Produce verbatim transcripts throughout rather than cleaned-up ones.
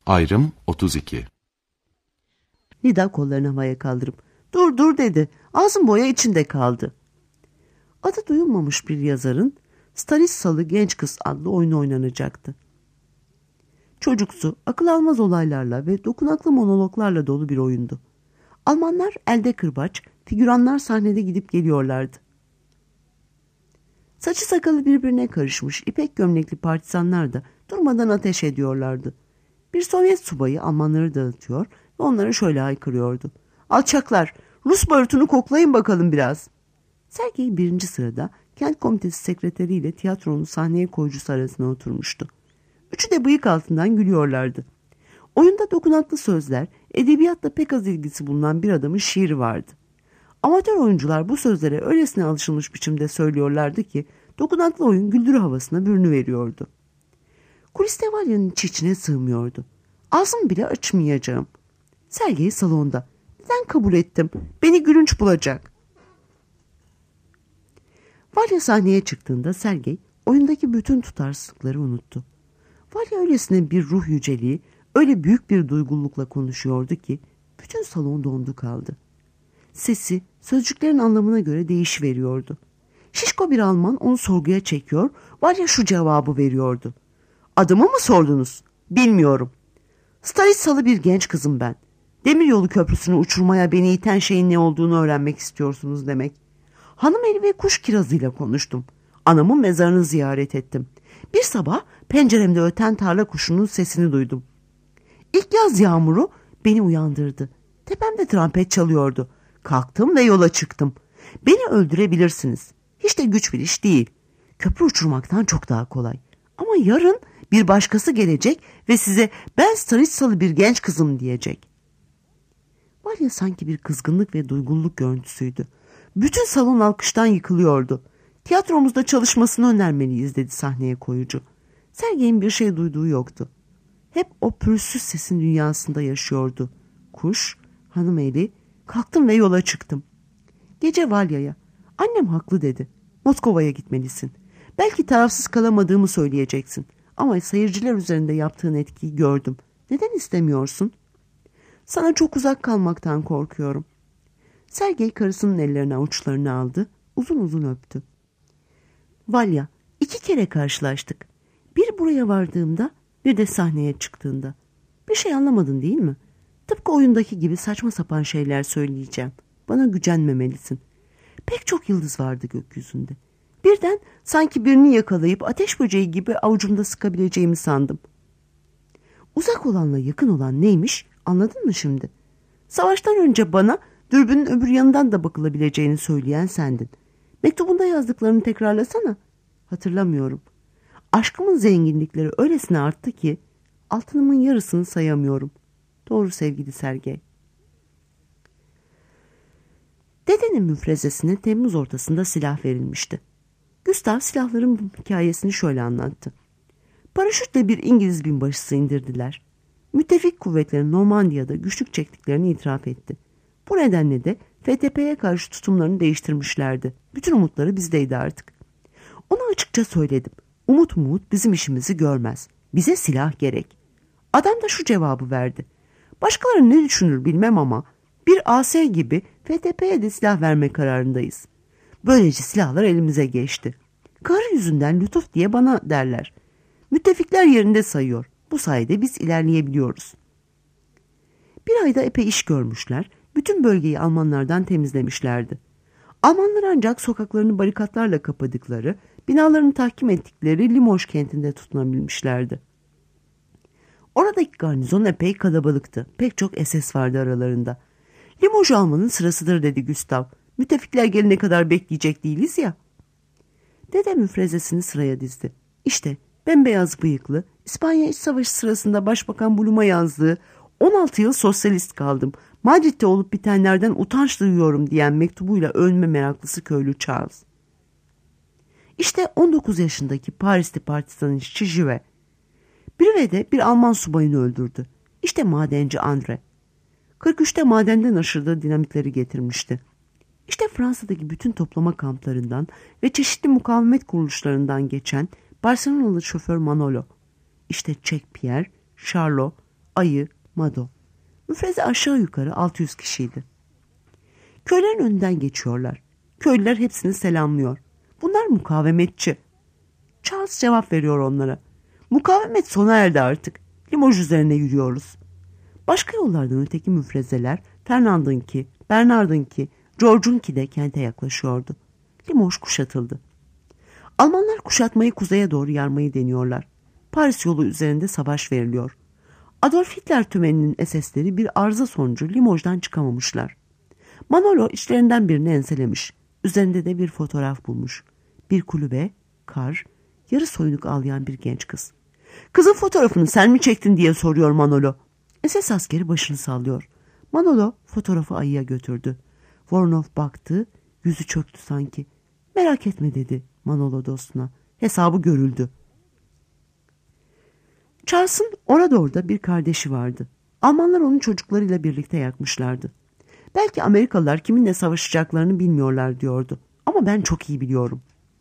Ayrım otuz iki. Nida kollarını havaya kaldırıp dur dur dedi. Ağzım boya içinde kaldı. Adı duyulmamış bir yazarın Stanissalı Genç Kız adlı oyunu oynanacaktı. Çocuksu, akıl almaz olaylarla ve dokunaklı monologlarla dolu bir oyundu. Almanlar elde kırbaç, figüranlar sahnede gidip geliyorlardı. Saçı sakalı birbirine karışmış ipek gömlekli partizanlar da durmadan ateş ediyorlardı. Bir Sovyet subayı Almanları dağıtıyor ve onlara şöyle haykırıyordu. Alçaklar, Rus barutunu koklayın bakalım biraz. Sergey birinci sırada kent komitesi sekreteriyle tiyatronun sahneye koyucusu arasına oturmuştu. Üçü de bıyık altından gülüyorlardı. Oyunda dokunaklı sözler, edebiyatla pek az ilgisi bulunan bir adamın şiiri vardı. Amatör oyuncular bu sözlere öylesine alışılmış biçimde söylüyorlardı ki dokunaklı oyun güldürü havasına bürünüveriyordu. Kuliste Valya'nın içi içine sığmıyordu. Ağzımı bile açmayacağım. Sergey salonda. Neden kabul ettim? Beni gülünç bulacak. Valya sahneye çıktığında Sergey oyundaki bütün tutarsızlıkları unuttu. Valya öylesine bir ruh yüceliği, öyle büyük bir duygulukla konuşuyordu ki bütün salon dondu kaldı. Sesi sözcüklerin anlamına göre değişiveriyordu. Şişko bir Alman onu sorguya çekiyor, Valya şu cevabı veriyordu. Adımı mı sordunuz? Bilmiyorum. Stanissalı bir genç kızım ben. Demiryolu köprüsünü uçurmaya beni iten şeyin ne olduğunu öğrenmek istiyorsunuz demek. Hanım eli ve kuş kirazıyla konuştum. Anamın mezarını ziyaret ettim. Bir sabah penceremde öten tarla kuşunun sesini duydum. İlk yaz yağmuru beni uyandırdı. Tepemde trompet çalıyordu. Kalktım ve yola çıktım. Beni öldürebilirsiniz. Hiç de güç bir iş değil. Köprü uçurmaktan çok daha kolay. Ama yarın bir başkası gelecek ve size ben Stanissalı bir genç kızım diyecek. Valya sanki bir kızgınlık ve duyguluk görüntüsüydü. Bütün salon alkıştan yıkılıyordu. Tiyatromuzda çalışmasını önermeliyiz dedi sahneye koyucu. Sergey'in bir şey duyduğu yoktu. Hep o pürüzsüz sesin dünyasında yaşıyordu. Kuş, hanım eli, kalktım ve yola çıktım. Gece Valya'ya, annem haklı dedi. Moskova'ya gitmelisin. Belki tarafsız kalamadığımı söyleyeceksin. Ama seyirciler üzerinde yaptığın etkiyi gördüm. Neden istemiyorsun? Sana çok uzak kalmaktan korkuyorum. Sergey karısının ellerine avuçlarını aldı, uzun uzun öptü. Valya, iki kere karşılaştık. Bir buraya vardığımda, bir de sahneye çıktığında. Bir şey anlamadın değil mi? Tıpkı oyundaki gibi saçma sapan şeyler söyleyeceğim. Bana gücenmemelisin. Pek çok yıldız vardı gökyüzünde. Birden sanki birini yakalayıp ateş böceği gibi avucumda sıkabileceğimi sandım. Uzak olanla yakın olan neymiş anladın mı şimdi? Savaştan önce bana dürbünün öbür yanından da bakılabileceğini söyleyen sendin. Mektubunda yazdıklarını tekrarlasana. Hatırlamıyorum. Aşkımın zenginlikleri öylesine arttı ki altınımın yarısını sayamıyorum. Doğru sevgili Sergey. Dedenin müfrezesine Temmuz ortasında silah verilmişti. Gustav silahların hikayesini şöyle anlattı. Paraşütle bir İngiliz binbaşısı indirdiler. Müttefik kuvvetlerin Normandiya'da güçlük çektiklerini itiraf etti. Bu nedenle de F T P'ye karşı tutumlarını değiştirmişlerdi. Bütün umutları bizdeydi artık. Ona açıkça söyledim. Umut umut bizim işimizi görmez. Bize silah gerek. Adam da şu cevabı verdi. Başkaları ne düşünür bilmem ama bir A S gibi F T P'ye de silah verme kararındayız. Böylece silahlar elimize geçti. Karı yüzünden lütuf diye bana derler. Müttefikler yerinde sayıyor. Bu sayede biz ilerleyebiliyoruz. Bir ayda epey iş görmüşler. Bütün bölgeyi Almanlardan temizlemişlerdi. Almanlar ancak sokaklarını barikatlarla kapadıkları, binalarını tahkim ettikleri Limoges kentinde tutunabilmişlerdi. Oradaki garnizon epey kalabalıktı. Pek çok S S vardı aralarında. Limoges almanın sırasıdır dedi Gustav. Müttefikler gelene kadar bekleyecek değiliz ya. Dede müfrezesini sıraya dizdi. İşte bembeyaz bıyıklı, İspanya İç Savaşı sırasında Başbakan Blum'a yazdığı on altı yıl sosyalist kaldım. Madrid'de olup bitenlerden utanç duyuyorum diyen mektubuyla ölme meraklısı köylü Charles. İşte on dokuz yaşındaki Parisli partizan işçi Jive. Brive'de bir Alman subayını öldürdü. İşte madenci Andre. kırk üçte madenden aşırdığı dinamitleri getirmişti. İşte Fransa'daki bütün toplama kamplarından ve çeşitli mukavemet kuruluşlarından geçen Barcelonalı şoför Manolo. İşte Çek Pierre, Charlot, ayı, Mado. Müfreze aşağı yukarı altı yüz kişiydi. Köylerin önünden geçiyorlar. Köylüler hepsini selamlıyor. Bunlar mukavemetçi. Charles cevap veriyor onlara. Mukavemet sona erdi artık. Limoges üzerine yürüyoruz. Başka yollardan öteki müfrezeler Fernand'ınki, Bernard'ınki, George'unki de kente yaklaşıyordu. Limoges kuşatıldı. Almanlar kuşatmayı kuzeye doğru yarmayı deniyorlar. Paris yolu üzerinde savaş veriliyor. Adolf Hitler tümeninin S S'leri bir arıza sonucu Limos'dan çıkamamışlar. Manolo içlerinden birini enselemiş. Üzerinde de bir fotoğraf bulmuş. Bir kulübe, kar, yarı soyunuk ağlayan bir genç kız. Kızın fotoğrafını sen mi çektin diye soruyor Manolo. S S askeri başını sallıyor. Manolo fotoğrafı ayıya götürdü. Voronov baktı, yüzü çöktü sanki. Merak etme dedi Manolo dostuna. Hesabı görüldü. Charles'ın orada orada bir kardeşi vardı. Almanlar onun çocuklarıyla birlikte yakmışlardı. Belki Amerikalılar kiminle savaşacaklarını bilmiyorlar diyordu. Ama ben çok iyi biliyorum.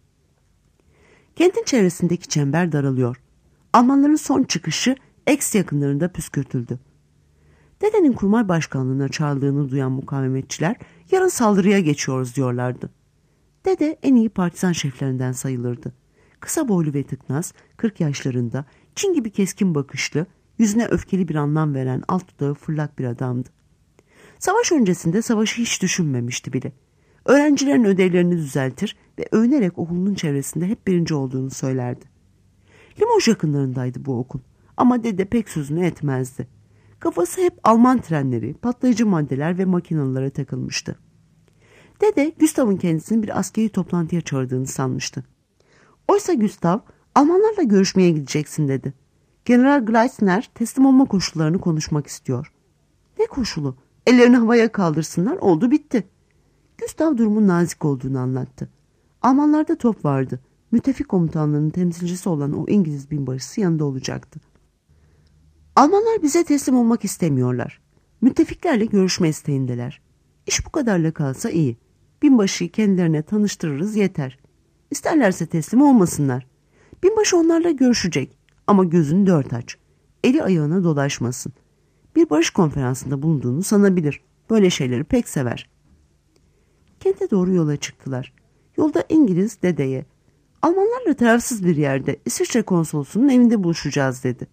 Kentin çevresindeki çember daralıyor. Almanların son çıkışı Aix yakınlarında püskürtüldü. Dedenin kurmay başkanlığına çağrıldığını duyan mukavemetçiler yarın saldırıya geçiyoruz diyorlardı. Dede en iyi partizan şeflerinden sayılırdı. Kısa boylu ve tıknaz, kırk yaşlarında, Çin gibi keskin bakışlı, yüzüne öfkeli bir anlam veren alt dudağı fırlak bir adamdı. Savaş öncesinde savaşı hiç düşünmemişti bile. Öğrencilerin ödevlerini düzeltir ve övünerek okulunun çevresinde hep birinci olduğunu söylerdi. Limoges yakınlarındaydı bu okul ama dede pek sözünü etmezdi. Kafası hep Alman trenleri, patlayıcı maddeler ve makinalara takılmıştı. Dede Gustav'ın kendisini bir askeri toplantıya çağırdığını sanmıştı. Oysa Gustav, Almanlarla görüşmeye gideceksin dedi. General Gleisner teslim olma koşullarını konuşmak istiyor. Ne koşulu? Ellerini havaya kaldırsınlar, oldu bitti. Gustav durumun nazik olduğunu anlattı. Almanlarda top vardı. Müttefik komutanlığının temsilcisi olan o İngiliz binbaşısı yanında olacaktı. Almanlar bize teslim olmak istemiyorlar. Müttefiklerle görüşme isteğindeler. İş bu kadarla kalsa iyi. Binbaşıyı kendilerine tanıştırırız yeter. İsterlerse teslim olmasınlar. Binbaşı onlarla görüşecek ama gözünü dört aç. Eli ayağına dolaşmasın. Bir barış konferansında bulunduğunu sanabilir. Böyle şeyleri pek sever. Kente doğru yola çıktılar. Yolda İngiliz dedeye, Almanlarla tarafsız bir yerde İsviçre konsolosunun evinde buluşacağız dedi.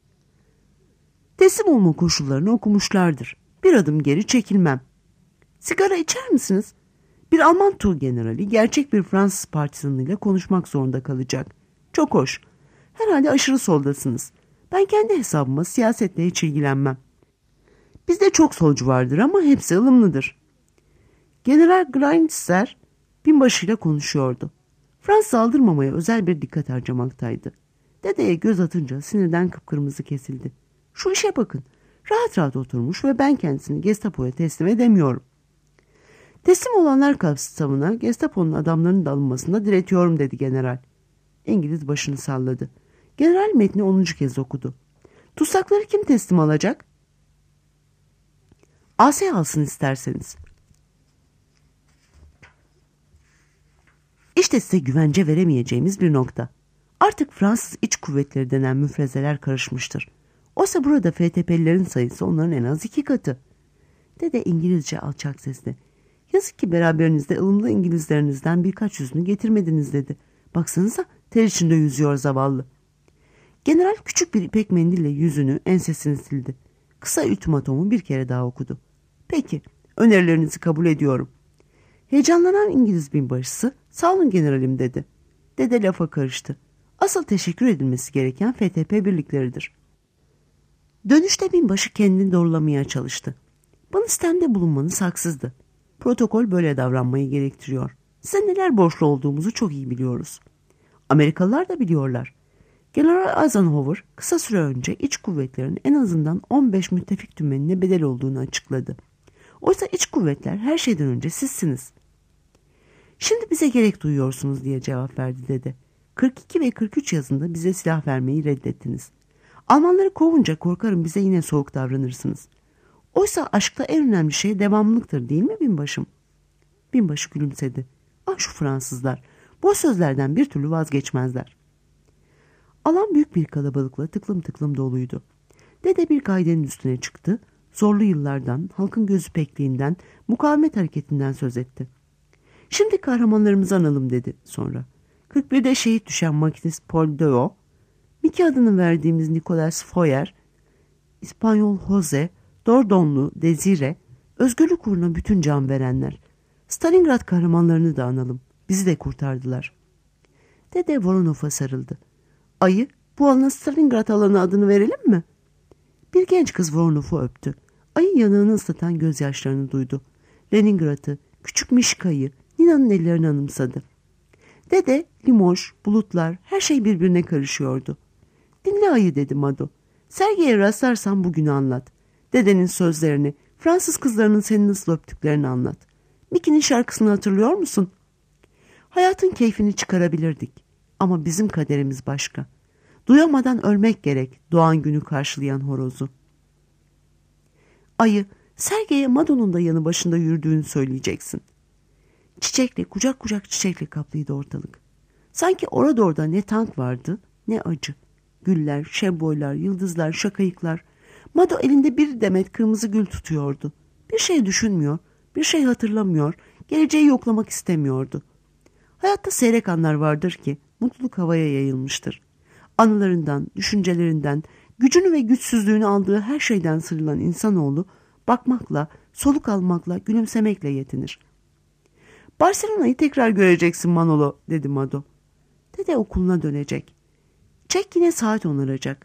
Teslim olma koşullarını okumuşlardır. Bir adım geri çekilmem. Sigara içer misiniz? Bir Alman tuğgenerali gerçek bir Fransız partizanıyla konuşmak zorunda kalacak. Çok hoş. Herhalde aşırı soldasınız. Ben kendi hesabıma siyasetle hiç ilgilenmem. Bizde çok solcu vardır ama hepsi ılımlıdır. General Grindser binbaşıyla konuşuyordu. Fransız aldırmamaya özel bir dikkat harcamaktaydı. Dedeye göz atınca sinirden kıpkırmızı kesildi. Şu işe bakın. Rahat rahat oturmuş ve ben kendisini Gestapo'ya teslim edemiyorum. Teslim olanlar kapsamına Gestapo'nun adamlarının da alınmasına diretiyorum dedi general. İngiliz başını salladı. General metni onuncu kez okudu. Tutsakları kim teslim alacak? A S alsın isterseniz. İşte size güvence veremeyeceğimiz bir nokta. Artık Fransız iç kuvvetleri denen müfrezeler karışmıştır. Oysa burada F T P'lilerin sayısı onların en az iki katı. Dede İngilizce alçak sesle. Yazık ki beraberinizde ılımlı İngilizlerinizden birkaç yüzünü getirmediniz dedi. Baksanıza ter içinde yüzüyor zavallı. General küçük bir ipek mendille yüzünü, ensesini sildi. Kısa ultimatomu bir kere daha okudu. Peki, önerilerinizi kabul ediyorum. Heyecanlanan İngiliz binbaşısı, sağ olun generalim dedi. Dede lafa karıştı. Asıl teşekkür edilmesi gereken F T P birlikleridir. Dönüşte binbaşı kendini doğrulamaya çalıştı. Bana istemde bulunmanız haksızdı. Protokol böyle davranmayı gerektiriyor. Size neler borçlu olduğumuzu çok iyi biliyoruz. Amerikalılar da biliyorlar. General Eisenhower kısa süre önce iç kuvvetlerin en azından on beş müttefik tümenine bedel olduğunu açıkladı. Oysa iç kuvvetler her şeyden önce sizsiniz. Şimdi bize gerek duyuyorsunuz diye cevap verdi dede. kırk iki ve kırk üç yazında bize silah vermeyi reddettiniz. Almanları kovunca korkarım bize yine soğuk davranırsınız. Oysa aşkta en önemli şey devamlılıktır değil mi binbaşım? Binbaşı gülümsedi. Ah şu Fransızlar. Bu sözlerden bir türlü vazgeçmezler. Alan büyük bir kalabalıkla tıklım tıklım doluydu. Dede bir kaidenin üstüne çıktı. Zorlu yıllardan, halkın gözü pekliğinden, mukavemet hareketinden söz etti. Şimdi kahramanlarımızı analım dedi sonra. kırk birde şehit düşen makinist Paul Deo, Mickey adını verdiğimiz Nicolas Foyer, İspanyol Jose, Dordognlu Desire, özgürlük uğruna bütün can verenler. Stalingrad kahramanlarını da analım. Bizi de kurtardılar. Dede Voronov'a sarıldı. Ayı, bu alana Stalingrad alanı adını verelim mi? Bir genç kız Voronov'u öptü. Ayı yanağını ıslatan gözyaşlarını duydu. Leningrad'ı, küçük Mişka'yı, Nina'nın ellerini anımsadı. Dede, Limoş, bulutlar, her şey birbirine karışıyordu. Dinle ayı dedi Mado. Sergey'e rastlarsan bugünü anlat. Dedenin sözlerini, Fransız kızlarının seni nasıl öptüklerini anlat. Mickey'nin şarkısını hatırlıyor musun? Hayatın keyfini çıkarabilirdik. Ama bizim kaderimiz başka. Duyamadan ölmek gerek doğan günü karşılayan horozu. Ayı, Sergey'e Mado'nun da yanı başında yürüdüğünü söyleyeceksin. Çiçekle, kucak kucak çiçekle kaplıydı ortalık. Sanki orada orada ne tank vardı ne acı. Güller, şebboylar, yıldızlar, şakayıklar. Mado elinde bir demet kırmızı gül tutuyordu. Bir şey düşünmüyor, bir şey hatırlamıyor, geleceği yoklamak istemiyordu. Hayatta seyrek anlar vardır ki mutluluk havaya yayılmıştır. Anılarından, düşüncelerinden, gücünü ve güçsüzlüğünü aldığı her şeyden sıyrılan insanoğlu bakmakla, soluk almakla, gülümsemekle yetinir. Barcelona'yı tekrar göreceksin Manolo dedi Mado. Dede okuluna dönecek. Çek yine saat onaracak.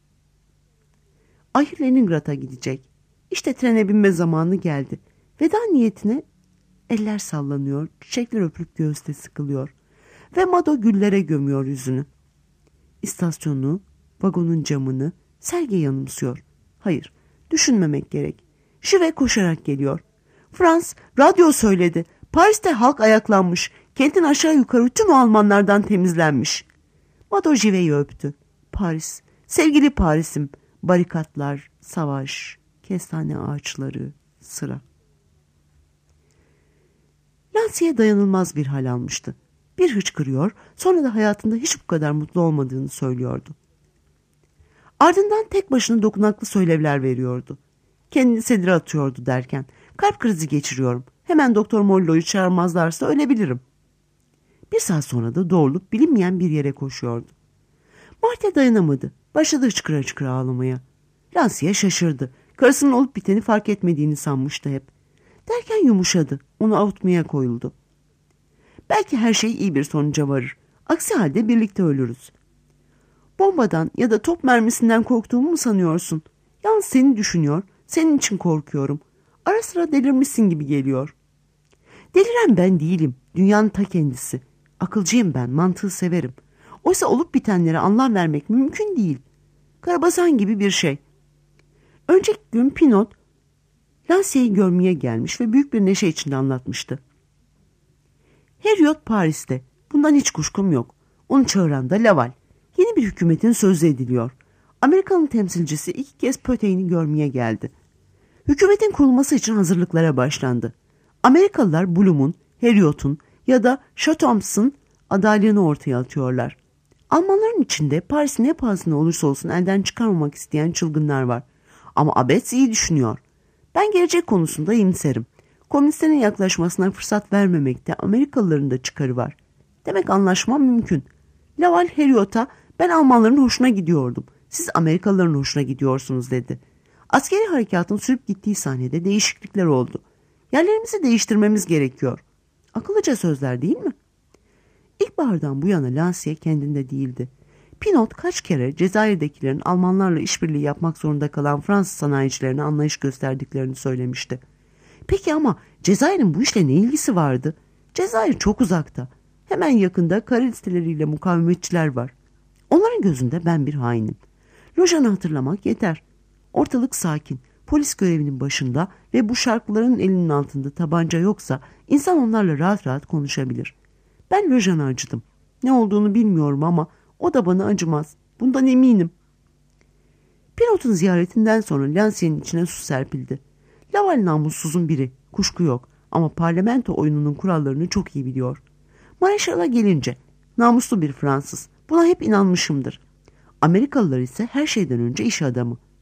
Ayı Leningrad'a gidecek. İşte trene binme zamanı geldi. Veda niyetine eller sallanıyor, çiçekler öpülüp göğüste sıkılıyor. Ve Mado güllere gömüyor yüzünü. İstasyonu, vagonun camını, Sergey yanımsıyor. Hayır, düşünmemek gerek. Jive koşarak geliyor. Frans, radyo söyledi. Paris'te halk ayaklanmış. Kentin aşağı yukarı tüm Almanlardan temizlenmiş. Mado Jive'yi öptü. Paris, sevgili Paris'im. Barikatlar, savaş, kestane ağaçları, sıra. Nancy'ye dayanılmaz bir hal almıştı. Bir hıçkırıyor, sonra da hayatında hiç bu kadar mutlu olmadığını söylüyordu. Ardından tek başına dokunaklı söylevler veriyordu. Kendini sedire atıyordu derken, kalp krizi geçiriyorum. Hemen Doktor Mollo'yu çağırmazlarsa ölebilirim. Bir saat sonra da doğrulup bilinmeyen bir yere koşuyordu. Martha dayanamadı. Başladı hıçkıra hıçkıra ağlamaya. Lancia şaşırdı. Karısının olup biteni fark etmediğini sanmıştı hep. Derken yumuşadı. Onu avutmaya koyuldu. Belki her şey iyi bir sonuca varır. Aksi halde birlikte ölürüz. Bombadan ya da top mermisinden korktuğumu mu sanıyorsun? Yalnız seni düşünüyor, senin için korkuyorum. Ara sıra delirmişsin gibi geliyor. Deliren ben değilim. Dünyanın ta kendisi. Akılcıyım ben, mantığı severim. Oysa olup bitenlere anlam vermek mümkün değil. Karabasan gibi bir şey. Önceki gün Pinot, Lancia'yı görmeye gelmiş ve büyük bir neşe içinde anlatmıştı. Heriot Paris'te. Bundan hiç kuşkum yok. Onu çağıran da Laval. Yeni bir hükümetin sözü ediliyor. Amerika'nın temsilcisi iki kez Pötey'ini görmeye geldi. Hükümetin kurulması için hazırlıklara başlandı. Amerikalılar Bloom'un, Heriot'un ya da Chateaubriand'ın adaylığını ortaya atıyorlar. Almanların içinde Paris'in ne pahasına olursa olsun elden çıkarmamak isteyen çılgınlar var. Ama Abetz iyi düşünüyor. Ben gelecek konusunda iyimserim. Komünistlerin yaklaşmasına fırsat vermemekte Amerikalıların da çıkarı var. Demek anlaşma mümkün. Laval Heriot'a ben Almanların hoşuna gidiyordum. Siz Amerikalıların hoşuna gidiyorsunuz dedi. Askeri harekatın sürüp gittiği sahnede değişiklikler oldu. Yerlerimizi değiştirmemiz gerekiyor. Akıllıca sözler değil mi? İlkbahardan bu yana Lancia kendinde değildi. Pinot kaç kere Cezayir'dekilerin Almanlarla işbirliği yapmak zorunda kalan Fransız sanayicilerine anlayış gösterdiklerini söylemişti. Peki ama Cezayir'in bu işle ne ilgisi vardı? Cezayir çok uzakta. Hemen yakında kara listeleriyle mukavemetçiler var. Onların gözünde ben bir hainim. Lojan'ı hatırlamak yeter. Ortalık sakin. Polis görevinin başında ve bu şarkıların elinin altında tabanca yoksa insan onlarla rahat rahat konuşabilir. Ben Lojan'a acıdım. Ne olduğunu bilmiyorum ama o da bana acımaz. Bundan eminim. Pinot'un ziyaretinden sonra Lancia'nın içine su serpildi. Laval namussuzun biri. Kuşku yok. Ama parlamento oyununun kurallarını çok iyi biliyor. Mareşal'a gelince namuslu bir Fransız. Buna hep inanmışımdır. Amerikalılar ise her şeyden önce iş adamı.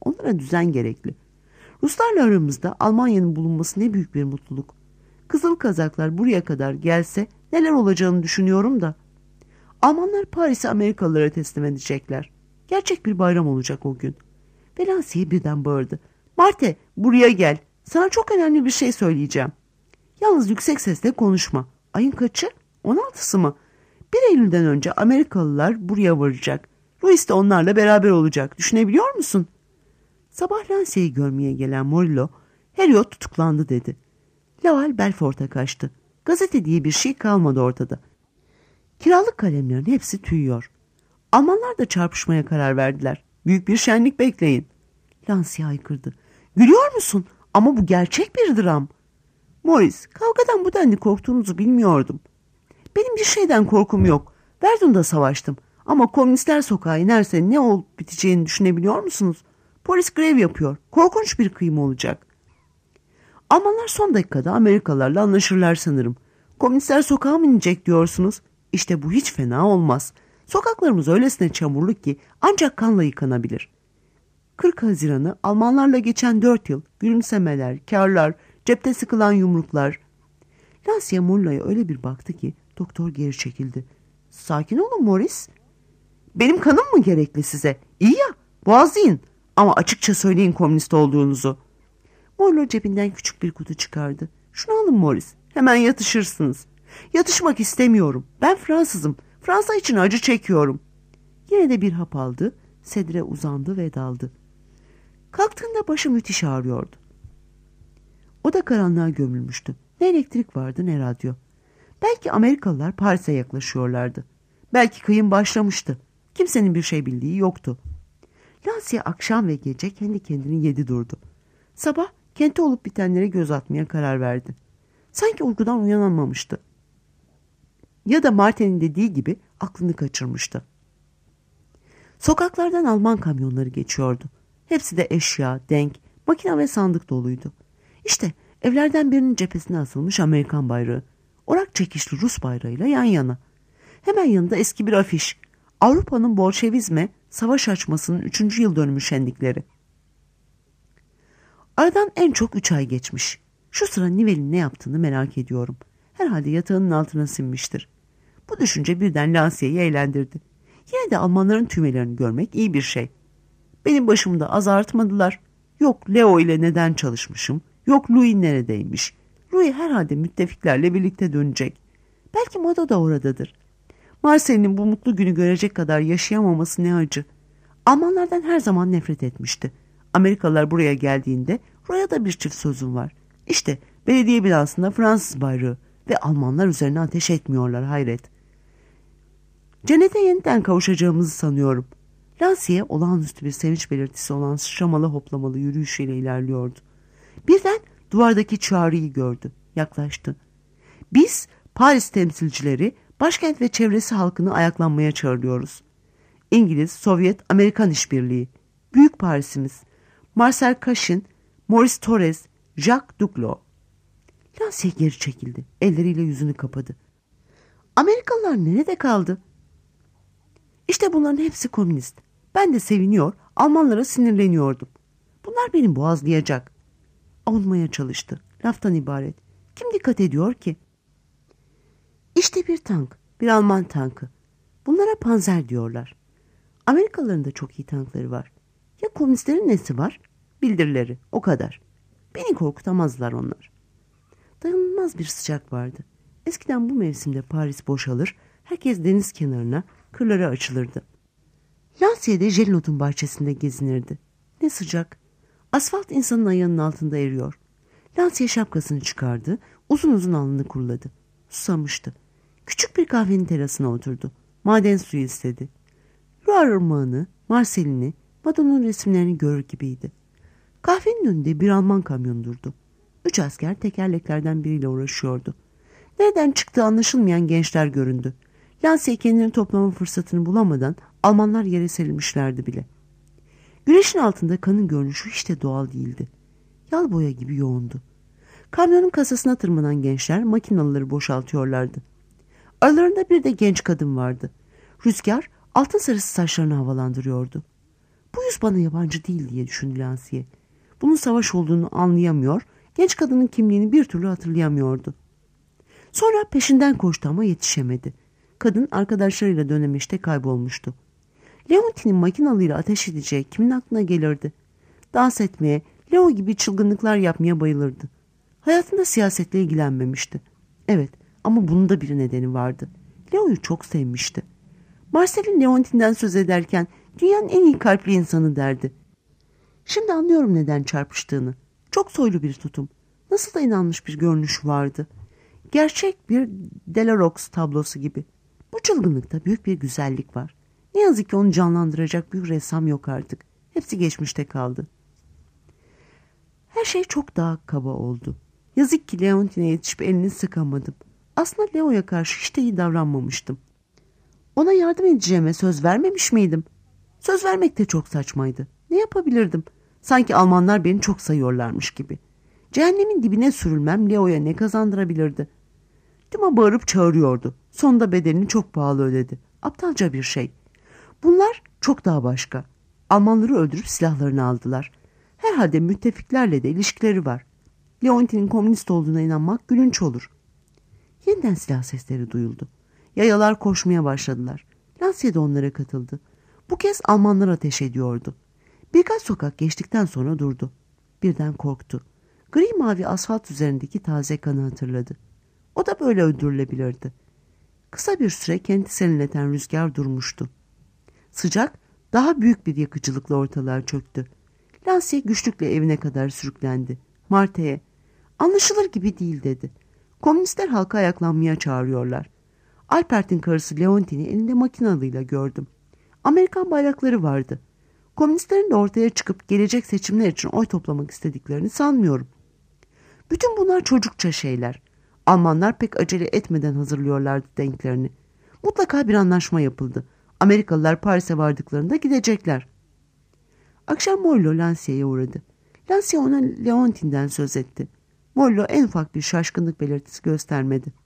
Onlara düzen gerekli. Ruslarla aramızda Almanya'nın bulunması ne büyük bir mutluluk. Kızıl kazaklar buraya kadar gelse neler olacağını düşünüyorum da. Almanlar Paris'i Amerikalılara teslim edecekler. Gerçek bir bayram olacak o gün. Ve Lansiye birden bağırdı. Marte, buraya gel. Sana çok önemli bir şey söyleyeceğim. Yalnız yüksek sesle konuşma. Ayın kaçı? on altısı mı? bir Eylül'den önce Amerikalılar buraya varacak. Louis de onlarla beraber olacak. Düşünebiliyor musun? Sabah Lansiye'yi görmeye gelen Morillo, Heriot tutuklandı dedi. Laval Belfort'a kaçtı. Gazete diye bir şey kalmadı ortada. Kiralık kalemlerin hepsi tüyüyor. Almanlar da çarpışmaya karar verdiler. Büyük bir şenlik bekleyin. Lansiye haykırdı. Gülüyor musun? Ama bu gerçek bir dram. Morris, kavgadan bu denli korktuğunuzu bilmiyordum. Benim bir şeyden korkum yok. Verdun'da savaştım. Ama komünistler sokağa inerse ne olup biteceğini düşünebiliyor musunuz? Polis grev yapıyor. Korkunç bir kıyım olacak. Almanlar son dakikada Amerikalılarla anlaşırlar sanırım. Komünistler sokağa mı inecek diyorsunuz? İşte bu hiç fena olmaz. Sokaklarımız öylesine çamurlu ki ancak kanla yıkanabilir. kırk Haziran'ı Almanlarla geçen dört yıl, gülümsemeler, kârlar, cepte sıkılan yumruklar. Lansiye Molla'ya öyle bir baktı ki doktor geri çekildi. Sakin olun Morris. Benim kanım mı gerekli size? İyi ya, boğazlayın. Ama açıkça söyleyin komünist olduğunuzu. Mollo cebinden küçük bir kutu çıkardı. Şunu alın Morris. Hemen yatışırsınız. Yatışmak istemiyorum. Ben Fransızım. Fransa için acı çekiyorum. Yine de bir hap aldı. Sedre uzandı ve daldı. Kalktığında başı müthiş ağrıyordu. O da karanlığa gömülmüştü. Ne elektrik vardı ne radyo. Belki Amerikalılar Paris'e yaklaşıyorlardı. Belki kıyım başlamıştı. Kimsenin bir şey bildiği yoktu. Lansiye akşam ve gece kendi kendini yedi durdu. Sabah kente olup bitenlere göz atmaya karar verdi. Sanki uykudan uyanamamıştı. Ya da Martin'in dediği gibi aklını kaçırmıştı. Sokaklardan Alman kamyonları geçiyordu. Hepsi de eşya, denk, makine ve sandık doluydu. İşte evlerden birinin cephesine asılmış Amerikan bayrağı. Orak çekişli Rus bayrağıyla yan yana. Hemen yanında eski bir afiş. Avrupa'nın Bolşevizme savaş açmasının üçüncü yıl dönümü şenlikleri. Aradan en çok üç ay geçmiş. Şu sıra Nivel'in ne yaptığını merak ediyorum. Herhalde yatağının altına sinmiştir. Bu düşünce birden Lansiye'yi eğlendirdi. Yine de Almanların tümelerini görmek iyi bir şey. Benim başımda az artmadılar. Yok Leo ile neden çalışmışım. Yok Louis neredeymiş. Louis herhalde müttefiklerle birlikte dönecek. Belki Mado da oradadır. Marcel'in bu mutlu günü görecek kadar yaşayamaması ne acı. Almanlardan her zaman nefret etmişti. Amerikalılar buraya geldiğinde Roy'a da bir çift sözüm var. İşte belediye binasında Fransız bayrağı ve Almanlar üzerine ateş etmiyorlar hayret. Cennete yeniden kavuşacağımızı sanıyorum. Lansiye olağanüstü bir sevinç belirtisi olan sıçramalı hoplamalı yürüyüşüyle ilerliyordu. Birden duvardaki çağrıyı gördü. Yaklaştı. Biz Paris temsilcileri başkent ve çevresi halkını ayaklanmaya çağırıyoruz. İngiliz, Sovyet, Amerikan işbirliği. Büyük Paris'imiz. Marcel Cachin, Maurice Torres, Jacques Duclos. Lansiye geri çekildi. Elleriyle yüzünü kapadı. Amerikalılar nerede kaldı? İşte bunların hepsi komünist. Ben de seviniyor, Almanlara sinirleniyordum. Bunlar beni boğazlayacak. Avunmaya çalıştı. Laftan ibaret. Kim dikkat ediyor ki? İşte bir tank. Bir Alman tankı. Bunlara panzer diyorlar. Amerikalıların da çok iyi tankları var. Ya komünistlerin nesi var? Bildirileri. O kadar. Beni korkutamazlar onlar. Dayanılmaz bir sıcak vardı. Eskiden bu mevsimde Paris boşalır, herkes deniz kenarına, kırlara açılırdı. Lansiye'de Jelnot'un bahçesinde gezinirdi. Ne sıcak. Asfalt insanın ayağının altında eriyor. Lansiye şapkasını çıkardı, uzun uzun alnını kuruladı. Susamıştı. Küçük bir kahvenin terasına oturdu. Maden suyu istedi. Loire ırmağını, Marcel'ini, Mado'nun resimlerini görür gibiydi. Kahvenin önünde bir Alman kamyonu durdu. Üç asker tekerleklerden biriyle uğraşıyordu. Nereden çıktığı anlaşılmayan gençler göründü. Lansiye kendini toplama fırsatını bulamadan Almanlar yere serilmişlerdi bile. Güneşin altında kanın görünüşü hiç de doğal değildi. Yal boya gibi yoğundu. Kamyonun kasasına tırmanan gençler makinalıları boşaltıyorlardı. Aralarında bir de genç kadın vardı. Rüzgar altın sarısı saçlarını havalandırıyordu. Bu yüz bana yabancı değil diye düşündü Lancier. Bunun savaş olduğunu anlayamıyor, genç kadının kimliğini bir türlü hatırlayamıyordu. Sonra peşinden koştu ama yetişemedi. Kadın arkadaşlarıyla dönemeçte kaybolmuştu. Leontine'in makinalıyla ateş edeceği kimin aklına gelirdi? Dans etmeye, Leo gibi çılgınlıklar yapmaya bayılırdı. Hayatında siyasetle ilgilenmemişti. Evet, ama bunun da bir nedeni vardı. Leo'yu çok sevmişti. Marcel'in Leontine'den söz ederken dünyanın en iyi kalpli insanı derdi. Şimdi anlıyorum neden çarpıştığını. Çok soylu bir tutum. Nasıl da inanmış bir görünüş vardı. Gerçek bir Delarox tablosu gibi. Bu çılgınlıkta büyük bir güzellik var. Ne yazık ki onu canlandıracak büyük ressam yok artık. Hepsi geçmişte kaldı. Her şey çok daha kaba oldu. Yazık ki Leontine'e yetişip elini sıkamadım. Aslında Leo'ya karşı hiç de iyi davranmamıştım. Ona yardım edeceğime söz vermemiş miydim? Söz vermek de çok saçmaydı. Ne yapabilirdim? Sanki Almanlar beni çok sayıyorlarmış gibi. Cehennemin dibine sürülmem Leo'ya ne kazandırabilirdi? Dima bağırıp çağırıyordu. Sonunda bedelini çok pahalı ödedi. Aptalca bir şey. Bunlar çok daha başka. Almanları öldürüp silahlarını aldılar. Herhalde müttefiklerle de ilişkileri var. Leontine'in komünist olduğuna inanmak gülünç olur. Yeniden silah sesleri duyuldu. Yayalar koşmaya başladılar. Lancier de onlara katıldı. Bu kez Almanlar ateş ediyordu. Birkaç sokak geçtikten sonra durdu. Birden korktu. Gri mavi asfalt üzerindeki taze kanı hatırladı. O da böyle öldürülebilirdi. Kısa bir süre kendi serinleten rüzgar durmuştu. Sıcak daha büyük bir yakıcılıkla ortalığa çöktü. Lancier güçlükle evine kadar sürüklendi. Marte'ye, "Anlaşılır gibi değil," dedi. "Komünistler halka ayaklanmaya çağırıyorlar. Alpert'in karısı Leontine'i elinde makinalıyla gördüm. Amerikan bayrakları vardı. Komünistlerin de ortaya çıkıp gelecek seçimler için oy toplamak istediklerini sanmıyorum. Bütün bunlar çocukça şeyler. Almanlar pek acele etmeden hazırlıyorlardı denklerini. Mutlaka bir anlaşma yapıldı. Amerikalılar Paris'e vardıklarında gidecekler." Akşam Mollo Lancier'e uğradı. Lancier ona Leontine'den söz etti. Mollo en ufak bir şaşkınlık belirtisi göstermedi.